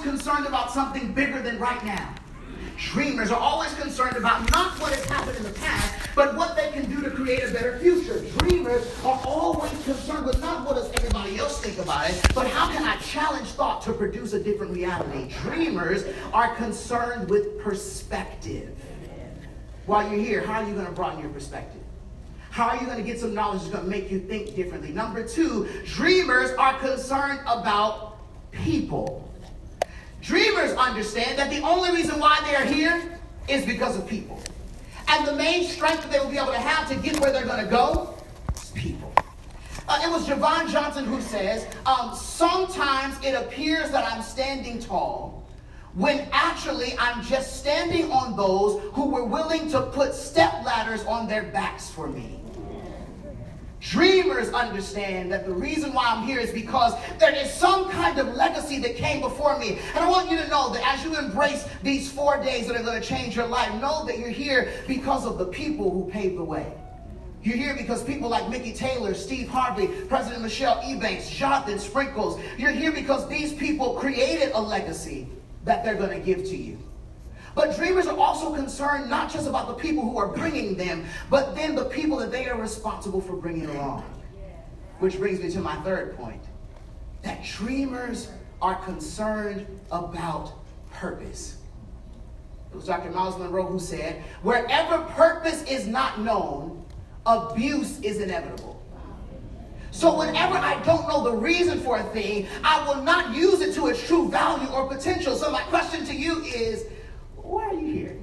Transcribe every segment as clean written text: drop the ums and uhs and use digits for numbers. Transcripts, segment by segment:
concerned about something bigger than right now. Dreamers are always concerned about not what has happened in the past, but what they can do to create a better future. Dreamers are always concerned with not what does everybody else think about it, but how can I challenge thought to produce a different reality. Dreamers are concerned with perspective. While you're here, how are you going to broaden your perspective? How are you going to get some knowledge that's going to make you think differently? Number two, dreamers are concerned about people. Dreamers understand that the only reason why they are here is because of people. And the main strength that they will be able to have to get where they're going to go is people. It was Javon Johnson who says, sometimes it appears that I'm standing tall when actually I'm just standing on those who were willing to put step ladders on their backs for me. Dreamers understand that the reason why I'm here is because there is some kind of legacy that came before me. And I want you to know that as you embrace these 4 days that are going to change your life, know that you're here because of the people who paved the way. You're here because people like Mickey Taylor, Steve Harvey, President Michelle Ebanks, Jonathan Sprinkles. You're here because these people created a legacy that they're going to give to you. But dreamers are also concerned not just about the people who are bringing them, but then the people that they are responsible for bringing along. Which brings me to my third point, that dreamers are concerned about purpose. It was Dr. Miles Monroe who said, wherever purpose is not known, abuse is inevitable. So whenever I don't know the reason for a thing, I will not use it to its true value or potential. So my question to you is, why are you here?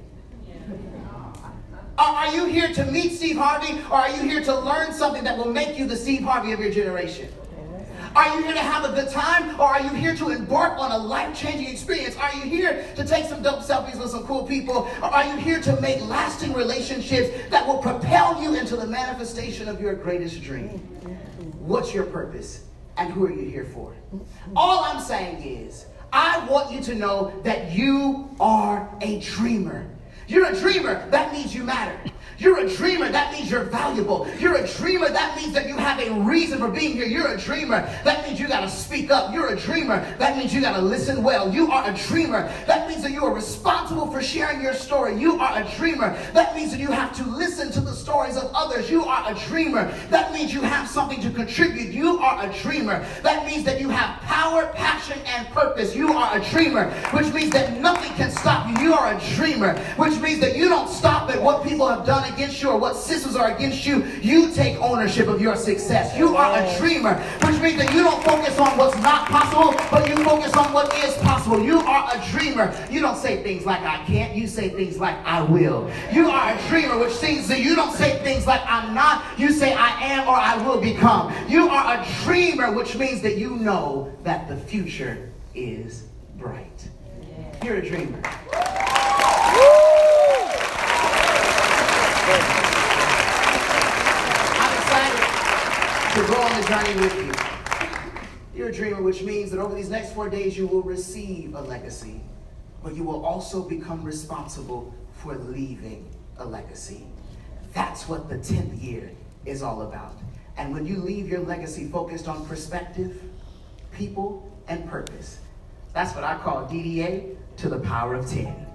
Are you here to meet Steve Harvey, or are you here to learn something that will make you the Steve Harvey of your generation? Are you here to have a good time, or are you here to embark on a life-changing experience? Are you here to take some dope selfies with some cool people, or are you here to make lasting relationships that will propel you into the manifestation of your greatest dream? What's your purpose, and who are you here for? All I'm saying is, I want you to know that you are a dreamer. You're a dreamer, that means you matter. You're a dreamer, that means you're valuable. You're a dreamer, that means that you have a reason for being here. You're a dreamer, that means you got to speak up. You're a dreamer, that means you got to listen well. You are a dreamer, that means that you are responsible for sharing your story. You are a dreamer, that means that you have to listen to the stories of others. You are a dreamer, that means you have something to contribute. You are a dreamer, that means that you have power, passion, and purpose. You are a dreamer, which means that nothing can stop you. You are a dreamer, which means that you don't stop at what people have done against you or what systems are against you. You take ownership of your success. You are a dreamer, which means that you don't focus on what's not possible, but you focus on what is possible. You are a dreamer. You don't say things like I can't. You say things like I will. You are a dreamer, which means that you don't say things like I'm not. You say I am or I will become. You are a dreamer, which means that you know that the future is bright. You're a dreamer. I'm excited to go on the journey with you. You're a dreamer, which means that over these next 4 days you will receive a legacy, but you will also become responsible for leaving a legacy. That's what the 10th year is all about. And when you leave your legacy focused on perspective, people, and purpose, that's what I call DDA to the power of 10.